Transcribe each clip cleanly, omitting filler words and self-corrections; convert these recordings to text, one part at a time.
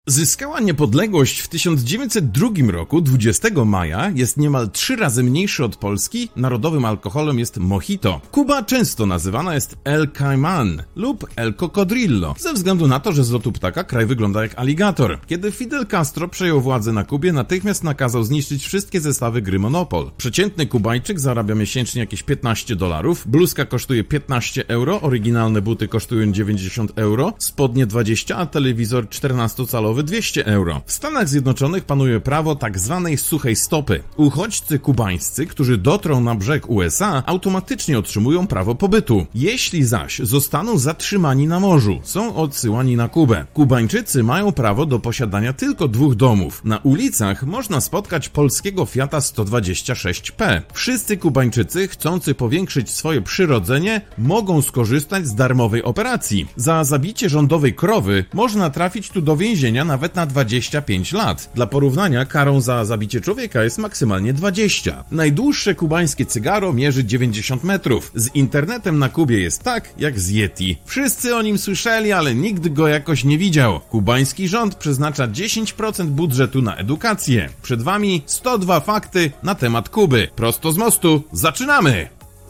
Zyskała niepodległość w 1902 roku, 20 maja, jest niemal 3 razy mniejszy od Polski, narodowym alkoholem jest mojito. Kuba często nazywana jest El Caimán lub El Cocodrillo, ze względu na to, że z lotu ptaka kraj wygląda jak aligator. Kiedy Fidel Castro przejął władzę na Kubie, natychmiast nakazał zniszczyć wszystkie zestawy gry Monopol. Przeciętny Kubańczyk zarabia miesięcznie jakieś $15, bluzka kosztuje 15 euro, oryginalne buty kosztują 90 euro, spodnie 20, a telewizor 14-calowy 200 euro. W Stanach Zjednoczonych panuje prawo tak zwanej suchej stopy. Uchodźcy kubańscy, którzy dotrą na brzeg USA, automatycznie otrzymują prawo pobytu. Jeśli zaś zostaną zatrzymani na morzu, są odsyłani na Kubę. Kubańczycy mają prawo do posiadania tylko 2 domów. Na ulicach można spotkać polskiego Fiata 126P. Wszyscy Kubańczycy, chcący powiększyć swoje przyrodzenie, mogą skorzystać z darmowej operacji. Za zabicie rządowej krowy można trafić tu do więzienia nawet na 25 lat. Dla porównania karą za zabicie człowieka jest maksymalnie 20. Najdłuższe kubańskie cygaro mierzy 90 metrów. Z internetem na Kubie jest tak, jak z Yeti. Wszyscy o nim słyszeli, ale nikt go jakoś nie widział. Kubański rząd przeznacza 10% budżetu na edukację. Przed wami 102 fakty na temat Kuby. Prosto z mostu. Zaczynamy!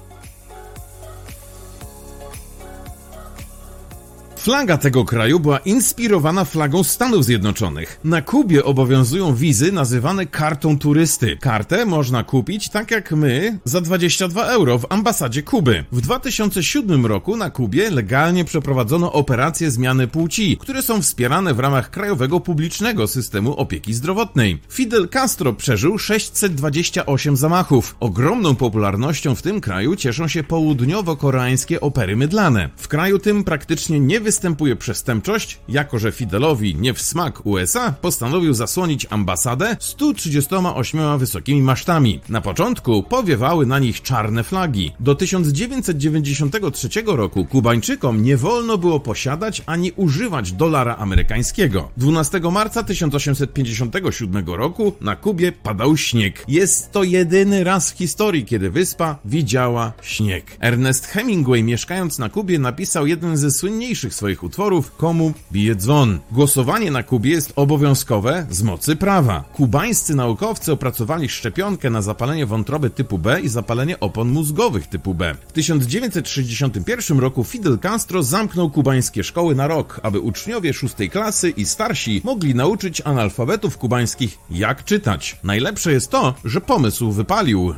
Flaga tego kraju była inspirowana flagą Stanów Zjednoczonych. Na Kubie obowiązują wizy nazywane kartą turysty. Kartę można kupić, tak jak my, za 22 euro w ambasadzie Kuby. W 2007 roku na Kubie legalnie przeprowadzono operacje zmiany płci, które są wspierane w ramach krajowego publicznego systemu opieki zdrowotnej. Fidel Castro przeżył 628 zamachów. Ogromną popularnością w tym kraju cieszą się południowo-koreańskie opery mydlane. W kraju tym praktycznie nie występuje przestępczość, jako że Fidelowi nie w smak USA postanowił zasłonić ambasadę 138 wysokimi masztami. Na początku powiewały na nich czarne flagi. Do 1993 roku Kubańczykom nie wolno było posiadać ani używać dolara amerykańskiego. 12 marca 1857 roku na Kubie padał śnieg. Jest to jedyny raz w historii, kiedy wyspa widziała śnieg. Ernest Hemingway, mieszkając na Kubie, napisał jeden ze słynniejszych swoich utworów Komu bije dzwon. Głosowanie na Kubie jest obowiązkowe z mocy prawa. Kubańscy naukowcy opracowali szczepionkę na zapalenie wątroby typu B i zapalenie opon mózgowych typu B. W 1961 roku Fidel Castro zamknął kubańskie szkoły na rok, aby uczniowie 6 klasy i starsi mogli nauczyć analfabetów kubańskich, jak czytać. Najlepsze jest to, że pomysł wypalił.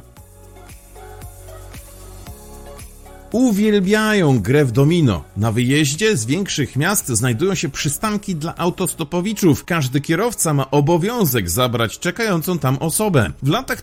Uwielbiają grę w domino. Na wyjeździe z większych miast znajdują się przystanki dla autostopowiczów. Każdy kierowca ma obowiązek zabrać czekającą tam osobę. W latach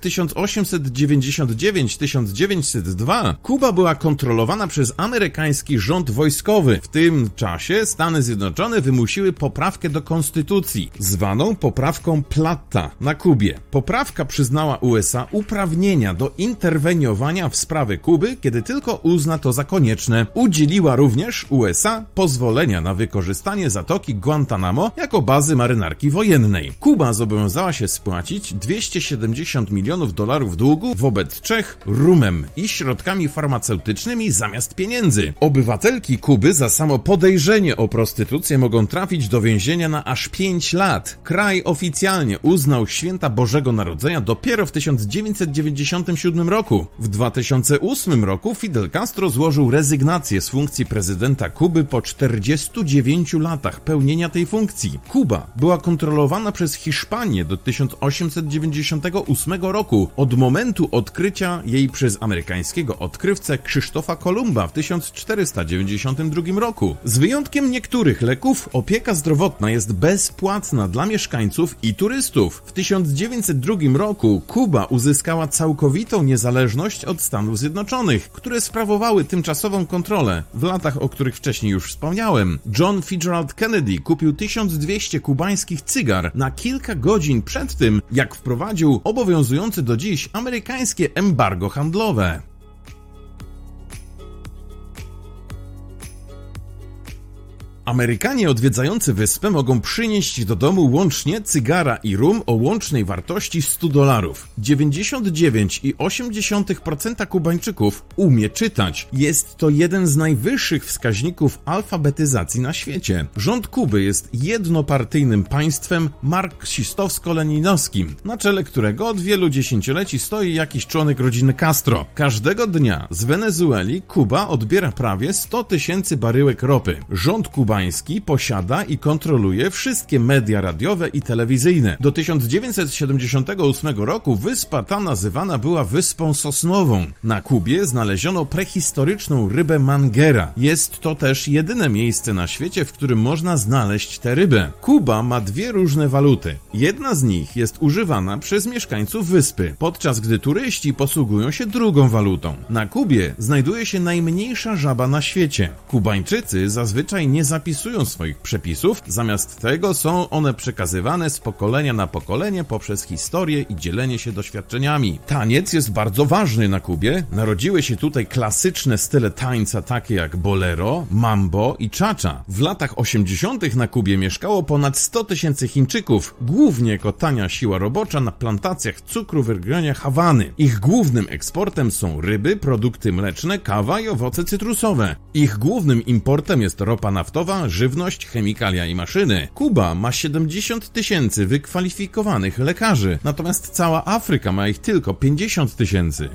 1899-1902 Kuba była kontrolowana przez amerykański rząd wojskowy. W tym czasie Stany Zjednoczone wymusiły poprawkę do konstytucji, zwaną poprawką Platta na Kubie. Poprawka przyznała USA uprawnienia do interweniowania w sprawy Kuby, kiedy tylko uzna to za konieczne. Udzieliła również USA pozwolenia na wykorzystanie zatoki Guantanamo jako bazy marynarki wojennej. Kuba zobowiązała się spłacić $270 milionów długu wobec Czech rumem i środkami farmaceutycznymi zamiast pieniędzy. Obywatelki Kuby za samo podejrzenie o prostytucję mogą trafić do więzienia na aż 5 lat. Kraj oficjalnie uznał święta Bożego Narodzenia dopiero w 1997 roku. W 2008 roku Fidel Castro złożył rezygnację z funkcji prezydenta Kuby po 49 latach pełnienia tej funkcji. Kuba była kontrolowana przez Hiszpanię do 1898 roku, od momentu odkrycia jej przez amerykańskiego odkrywcę Krzysztofa Kolumba w 1492 roku. Z wyjątkiem niektórych leków, opieka zdrowotna jest bezpłatna dla mieszkańców i turystów. W 1902 roku Kuba uzyskała całkowitą niezależność od Stanów Zjednoczonych, które sprawowały tymczasową kontrolę w latach, o których wcześniej już wspomniałem. John Fitzgerald Kennedy kupił 1200 kubańskich cygar na kilka godzin przed tym, jak wprowadził obowiązujące do dziś amerykańskie embargo handlowe. Amerykanie odwiedzający wyspę mogą przynieść do domu łącznie cygara i rum o łącznej wartości $100. 99,8% Kubańczyków umie czytać. Jest to jeden z najwyższych wskaźników alfabetyzacji na świecie. Rząd Kuby jest jednopartyjnym państwem marksistowsko-leninowskim, na czele którego od wielu dziesięcioleci stoi jakiś członek rodziny Castro. Każdego dnia z Wenezueli Kuba odbiera prawie 100 000 baryłek ropy. Rząd kubański posiada i kontroluje wszystkie media radiowe i telewizyjne. Do 1978 roku wyspa ta nazywana była Wyspą Sosnową. Na Kubie znaleziono prehistoryczną rybę mangera. Jest to też jedyne miejsce na świecie, w którym można znaleźć tę rybę. Kuba ma dwie różne waluty. Jedna z nich jest używana przez mieszkańców wyspy, podczas gdy turyści posługują się drugą walutą. Na Kubie znajduje się najmniejsza żaba na świecie. Kubańczycy zazwyczaj nie zapisują swoich przepisów, zamiast tego są one przekazywane z pokolenia na pokolenie poprzez historię i dzielenie się doświadczeniami. Taniec jest bardzo ważny na Kubie. Narodziły się tutaj klasyczne style tańca takie jak bolero, mambo i cha-cha. W latach 80. na Kubie mieszkało ponad 100 000 Chińczyków, głównie jako tania siła robocza na plantacjach cukru w regionie Hawany. Ich głównym eksportem są ryby, produkty mleczne, kawa i owoce cytrusowe. Ich głównym importem jest ropa naftowa, żywność, chemikalia i maszyny. Kuba ma 70 000 wykwalifikowanych lekarzy, natomiast cała Afryka ma ich tylko 50 000.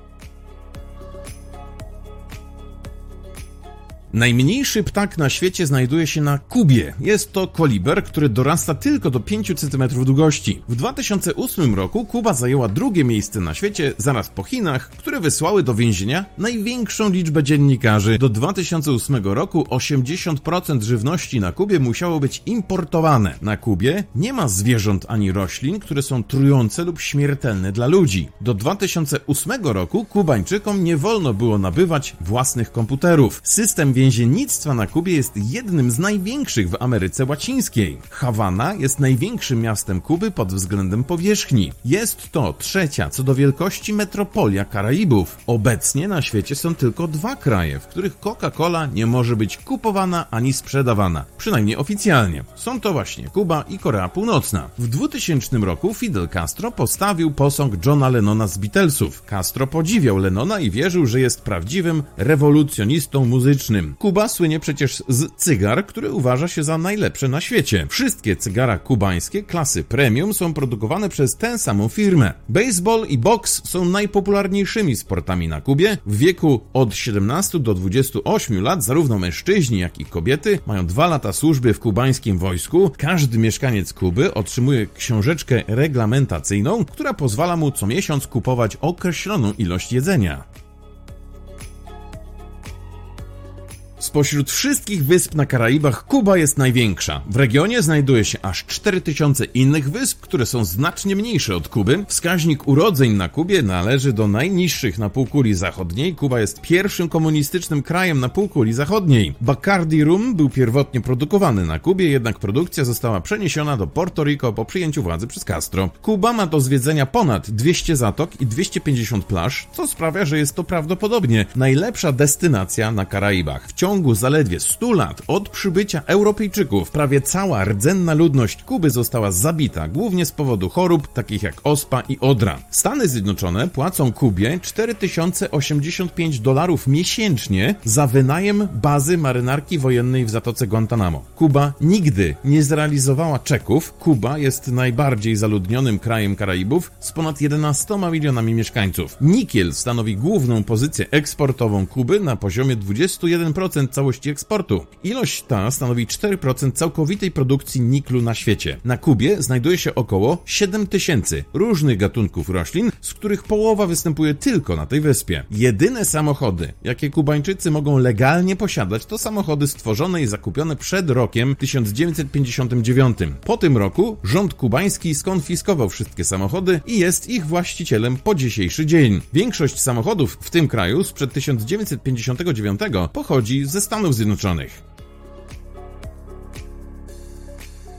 Najmniejszy ptak na świecie znajduje się na Kubie. Jest to koliber, który dorasta tylko do 5 cm długości. W 2008 roku Kuba zajęła drugie miejsce na świecie, zaraz po Chinach, które wysłały do więzienia największą liczbę dziennikarzy. Do 2008 roku 80% żywności na Kubie musiało być importowane. Na Kubie nie ma zwierząt ani roślin, które są trujące lub śmiertelne dla ludzi. Do 2008 roku Kubańczykom nie wolno było nabywać własnych komputerów. System więziennictwa na Kubie jest jednym z największych w Ameryce Łacińskiej. Hawana jest największym miastem Kuby pod względem powierzchni. Jest to trzecia co do wielkości metropolia Karaibów. Obecnie na świecie są tylko dwa kraje, w których Coca-Cola nie może być kupowana ani sprzedawana. Przynajmniej oficjalnie. Są to właśnie Kuba i Korea Północna. W 2000 roku Fidel Castro postawił posąg Johna Lennona z Beatlesów. Castro podziwiał Lennona i wierzył, że jest prawdziwym rewolucjonistą muzycznym. Kuba słynie przecież z cygar, które uważa się za najlepsze na świecie. Wszystkie cygara kubańskie klasy premium są produkowane przez tę samą firmę. Baseball i boks są najpopularniejszymi sportami na Kubie. W wieku od 17 do 28 lat zarówno mężczyźni, jak i kobiety mają 2 lata służby w kubańskim wojsku. Każdy mieszkaniec Kuby otrzymuje książeczkę reglamentacyjną, która pozwala mu co miesiąc kupować określoną ilość jedzenia. Spośród wszystkich wysp na Karaibach Kuba jest największa. W regionie znajduje się aż 4000 innych wysp, które są znacznie mniejsze od Kuby. Wskaźnik urodzeń na Kubie należy do najniższych na półkuli zachodniej. Kuba jest pierwszym komunistycznym krajem na półkuli zachodniej. Bacardi Rum był pierwotnie produkowany na Kubie, jednak produkcja została przeniesiona do Porto Rico po przyjęciu władzy przez Castro. Kuba ma do zwiedzenia ponad 200 zatok i 250 plaż, co sprawia, że jest to prawdopodobnie najlepsza destynacja na Karaibach. W ciągu zaledwie 100 lat od przybycia Europejczyków prawie cała rdzenna ludność Kuby została zabita, głównie z powodu chorób takich jak ospa i odra. Stany Zjednoczone płacą Kubie $4085 miesięcznie za wynajem bazy marynarki wojennej w Zatoce Guantanamo. Kuba nigdy nie zrealizowała czeków. Kuba jest najbardziej zaludnionym krajem Karaibów z ponad 11 milionami mieszkańców. Nikiel stanowi główną pozycję eksportową Kuby na poziomie 21% całości eksportu. Ilość ta stanowi 4% całkowitej produkcji niklu na świecie. Na Kubie znajduje się około 7000 różnych gatunków roślin, z których połowa występuje tylko na tej wyspie. Jedyne samochody, jakie Kubańczycy mogą legalnie posiadać, to samochody stworzone i zakupione przed rokiem 1959. Po tym roku rząd kubański skonfiskował wszystkie samochody i jest ich właścicielem po dzisiejszy dzień. Większość samochodów w tym kraju sprzed 1959 pochodzi ze Stanów Zjednoczonych.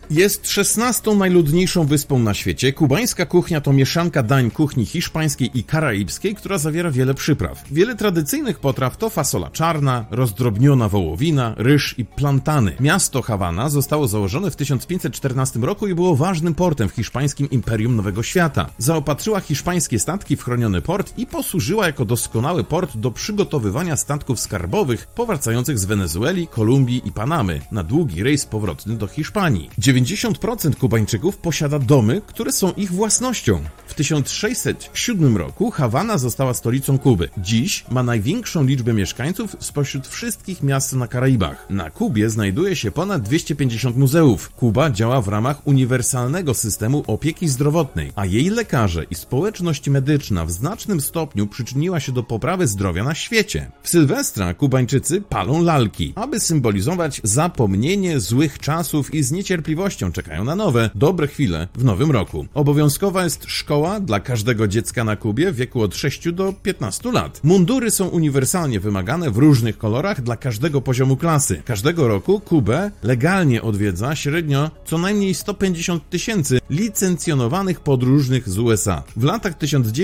Jest 16. najludniejszą wyspą na świecie. Kubańska kuchnia to mieszanka dań kuchni hiszpańskiej i karaibskiej, która zawiera wiele przypraw. Wiele tradycyjnych potraw to fasola czarna, rozdrobniona wołowina, ryż i plantany. Miasto Hawana zostało założone w 1514 roku i było ważnym portem w hiszpańskim Imperium Nowego Świata. Zaopatrzyła hiszpańskie statki w chroniony port i posłużyła jako doskonały port do przygotowywania statków skarbowych powracających z Wenezueli, Kolumbii i Panamy na długi rejs powrotny do Hiszpanii. 90% Kubańczyków posiada domy, które są ich własnością. W 1607 roku Hawana została stolicą Kuby. Dziś ma największą liczbę mieszkańców spośród wszystkich miast na Karaibach. Na Kubie znajduje się ponad 250 muzeów. Kuba działa w ramach uniwersalnego systemu opieki zdrowotnej, a jej lekarze i społeczność medyczna w znacznym stopniu przyczyniła się do poprawy zdrowia na świecie. W Sylwestra Kubańczycy palą lalki, aby symbolizować zapomnienie złych czasów i z niecierpliwością czekają na nowe, dobre chwile w nowym roku. Obowiązkowa jest szkoła dla każdego dziecka na Kubie w wieku od 6 do 15 lat. Mundury są uniwersalnie wymagane w różnych kolorach dla każdego poziomu klasy. Każdego roku Kubę legalnie odwiedza średnio co najmniej 150 000 licencjonowanych podróżnych z USA. W latach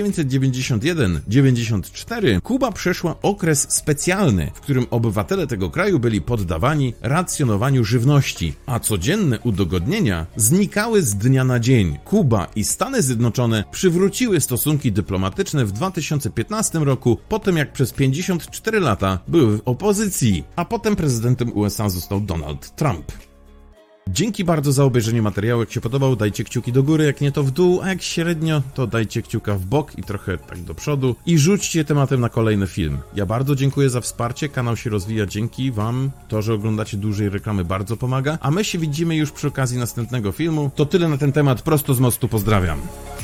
1991-94 Kuba przeszła okres specjalny, w którym obywatele tego kraju byli poddawani racjonowaniu żywności, a codzienne udogodnienia znikały z dnia na dzień. Kuba i Stany Zjednoczone przywróciły stosunki dyplomatyczne w 2015 roku, po tym jak przez 54 lata były w opozycji, a potem prezydentem USA został Donald Trump. Dzięki bardzo za obejrzenie materiału. Jak się podobał, dajcie kciuki do góry, jak nie to w dół, a jak średnio, to dajcie kciuka w bok i trochę tak do przodu i rzućcie tematem na kolejny film. Ja bardzo dziękuję za wsparcie, kanał się rozwija dzięki wam, to, że oglądacie dłużej reklamy bardzo pomaga, a my się widzimy już przy okazji następnego filmu. To tyle na ten temat, prosto z mostu, pozdrawiam.